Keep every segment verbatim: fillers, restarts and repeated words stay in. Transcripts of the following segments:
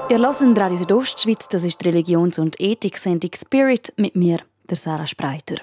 Ihr hört Radio Südostschweiz, das ist die Religions- und Ethik-Sendung «Spirit» mit mir, der Sarah Spreiter.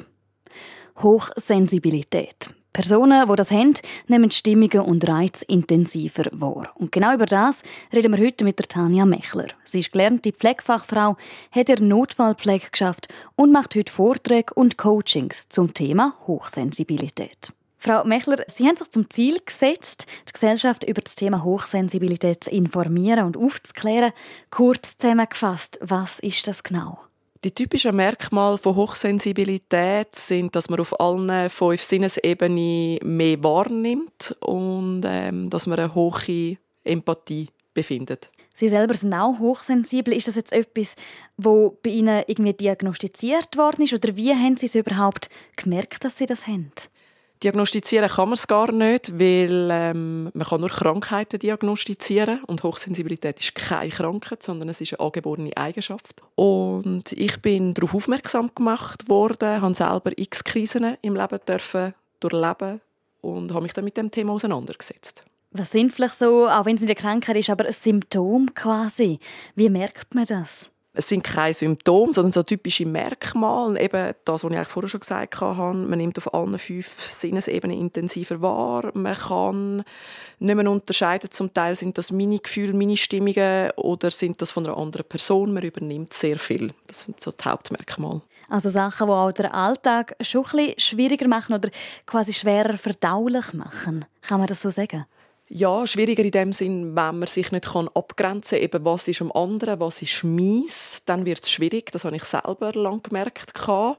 Hochsensibilität. Personen, die das haben, nehmen Stimmungen und Reize intensiver wahr. Und genau über das reden wir heute mit der Tanja Mechler. Sie ist gelernte Pflegefachfrau, hat in der Notfallpflege geschafft und macht heute Vorträge und Coachings zum Thema Hochsensibilität. Frau Mechler, Sie haben sich zum Ziel gesetzt, die Gesellschaft über das Thema Hochsensibilität zu informieren und aufzuklären. Kurz zusammengefasst, was ist das genau? Die typischen Merkmale von Hochsensibilität sind, dass man auf allen fünf Sinnesebenen mehr wahrnimmt und ähm, dass man eine hohe Empathie befindet. Sie selber sind auch hochsensibel. Ist das jetzt etwas, das bei Ihnen irgendwie diagnostiziert worden ist? Oder wie haben Sie es überhaupt gemerkt, dass Sie das haben? Diagnostizieren kann man es gar nicht, weil ähm, man kann nur Krankheiten diagnostizieren und Hochsensibilität ist keine Krankheit, sondern es ist eine angeborene Eigenschaft. Und ich bin darauf aufmerksam gemacht worden, habe selber x Krisen im Leben dürfen durchleben und habe mich dann mit dem Thema auseinandergesetzt. Was sind vielleicht so, auch wenn es nicht eine Krankheit ist, aber ein Symptom quasi? Wie merkt man das? Es sind keine Symptome, sondern so typische Merkmale. Eben das, was ich vorher schon gesagt habe. Man nimmt auf allen fünf Sinnesebenen intensiver wahr. Man kann nicht mehr unterscheiden. Zum Teil sind das meine Gefühle, meine Stimmungen oder sind das von einer anderen Person. Man übernimmt sehr viel. Das sind so die Hauptmerkmale. Also Sachen, die auch den Alltag schon ein bisschen schwieriger machen oder quasi schwerer verdaulich machen. Kann man das so sagen? Ja, schwieriger in dem Sinn, wenn man sich nicht abgrenzen kann, eben was ist am anderen, was ist mies, dann wird es schwierig. Das habe ich selber lange gemerkt.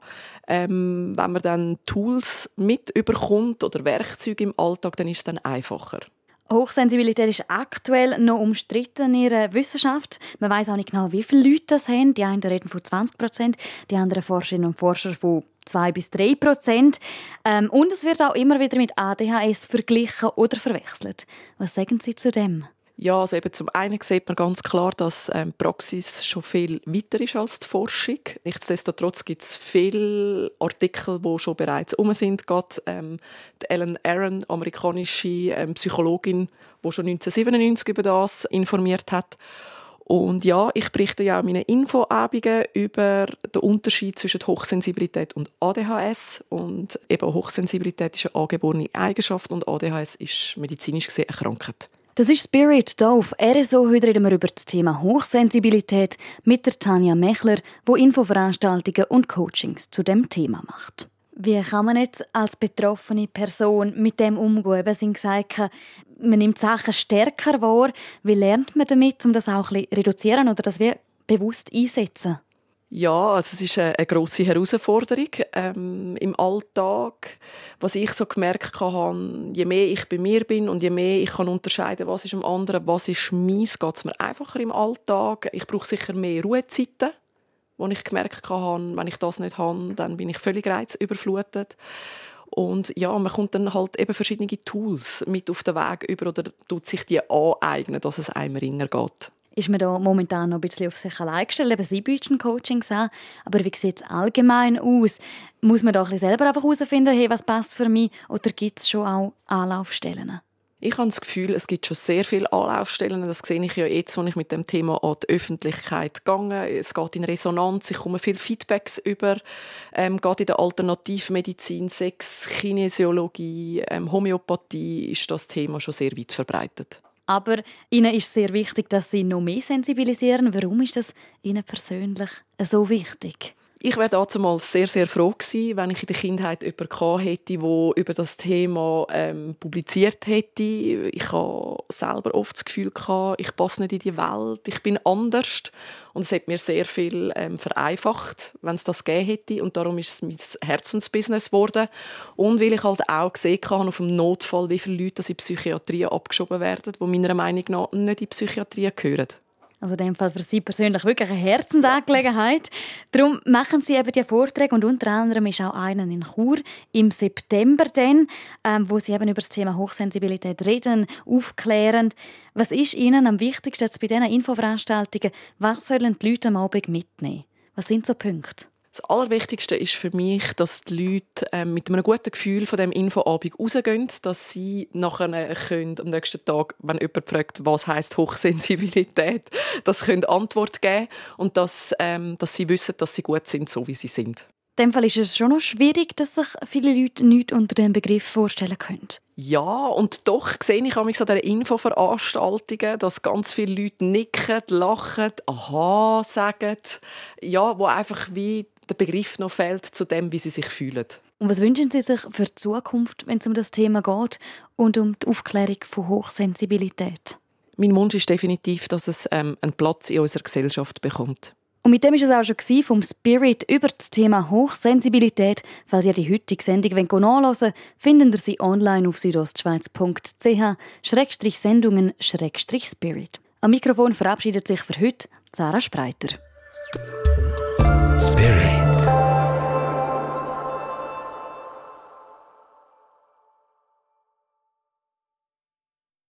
Ähm, wenn man dann Tools mit überkommt oder Werkzeuge im Alltag, dann ist es dann einfacher. Hochsensibilität ist aktuell noch umstritten in der Wissenschaft. Man weiss auch nicht genau, wie viele Leute das haben. Die einen reden von zwanzig Prozent, die anderen Forscherinnen und Forscher von zwei bis drei Prozent. Ähm, und es wird auch immer wieder mit A D H S verglichen oder verwechselt. Was sagen Sie zu dem? Ja, also eben zum einen sieht man ganz klar, dass ähm, die Praxis schon viel weiter ist als die Forschung. Nichtsdestotrotz gibt es viele Artikel, die schon bereits um sind. Gerade ähm, die Ellen Aron, amerikanische ähm, Psychologin, die schon neunzehnhundertsiebenundneunzig über das informiert hat. Und ja, ich berichte ja auch meine Infoabenden über den Unterschied zwischen Hochsensibilität und A D H S. Und eben Hochsensibilität ist eine angeborene Eigenschaft und A D H S ist medizinisch gesehen eine Krankheit. Das ist Spirit hier auf R S O. Heute reden wir über das Thema Hochsensibilität mit der Tanja Mechler, die Infoveranstaltungen und Coachings zu dem Thema macht. Wie kann man jetzt als betroffene Person mit dem umgehen? Sie haben gesagt, man nimmt Sachen stärker wahr. Wie lernt man damit, um das auch ein bisschen reduzieren oder das wie bewusst einsetzen? Ja, also es ist eine, eine grosse Herausforderung ähm, im Alltag. Was ich so gemerkt habe, je mehr ich bei mir bin und je mehr ich kann unterscheiden, was ist am anderen, was ist meins, geht es mir einfacher im Alltag. Ich brauche sicher mehr Ruhezeiten, wo ich gemerkt habe, wenn ich das nicht habe, dann bin ich völlig reizüberflutet. Und ja, man kommt dann halt eben verschiedene Tools mit auf den Weg über oder tut sich die aneignen, dass es einem ringer geht. Ist man da momentan noch ein bisschen auf sich allein gestellt? Eben, Sie bieten Coachings an. Aber wie sieht es allgemein aus? Muss man da ein bisschen selber einfach herausfinden, hey, was passt für mich? Oder gibt es schon auch Anlaufstellen? Ich habe das Gefühl, es gibt schon sehr viele Anlaufstellen. Das sehe ich ja jetzt, als ich mit dem Thema an die Öffentlichkeit gehe. Es geht in Resonanz, ich komme viele Feedbacks über. Ähm, geht in der Alternativmedizin, Sex, Kinesiologie, ähm, Homöopathie ist das Thema schon sehr weit verbreitet. Aber Ihnen ist sehr wichtig, dass Sie noch mehr sensibilisieren. Warum ist das Ihnen persönlich so wichtig? Ich wäre damals sehr, sehr froh gewesen, wenn ich in der Kindheit jemanden gehabt hätte, der über das Thema ähm, publiziert hätte. Ich habe selber oft das Gefühl gehabt, ich passe nicht in die Welt, ich bin anders. Und es hat mir sehr viel ähm, vereinfacht, wenn es das gegeben hätte. Und darum ist es mein Herzensbusiness geworden. Und weil ich halt auch gesehen habe auf dem Notfall, wie viele Leute in die Psychiatrie abgeschoben werden, die meiner Meinung nach nicht in die Psychiatrie gehören. Also in dem Fall für Sie persönlich wirklich eine Herzensangelegenheit. Darum machen Sie eben die Vorträge und unter anderem ist auch einen in Chur im September dann, ähm, wo Sie eben über das Thema Hochsensibilität reden, aufklären. Was ist Ihnen am wichtigsten jetzt bei diesen Infoveranstaltungen? Was sollen die Leute am Abend mitnehmen? Was sind so Punkte? Das Allerwichtigste ist für mich, dass die Leute äh, mit einem guten Gefühl von dem Infoabend rausgehen, dass sie nachher können, am nächsten Tag, wenn jemand fragt, was heisst Hochsensibilität, das können Antwort geben und dass, ähm, dass sie wissen, dass sie gut sind, so wie sie sind. In dem Fall ist es schon noch schwierig, dass sich viele Leute nichts unter dem Begriff vorstellen können. Ja, und doch sehe ich an so dieser Infoveranstaltungen, dass ganz viele Leute nicken, lachen, aha sagen, ja, wo einfach wie der Begriff noch fehlt zu dem, wie sie sich fühlen. Und was wünschen Sie sich für die Zukunft, wenn es um das Thema geht und um die Aufklärung von Hochsensibilität? Mein Wunsch ist definitiv, dass es ähm, einen Platz in unserer Gesellschaft bekommt. Und mit dem war es auch schon vom Spirit über das Thema Hochsensibilität. Falls ihr die heutige Sendung nachhören wollt, findet ihr sie online auf südostschweiz punkt c h Schrägstrich Sendungen Schrägstrich Spirit. Am Mikrofon verabschiedet sich für heute Sarah Spreiter. Spirit.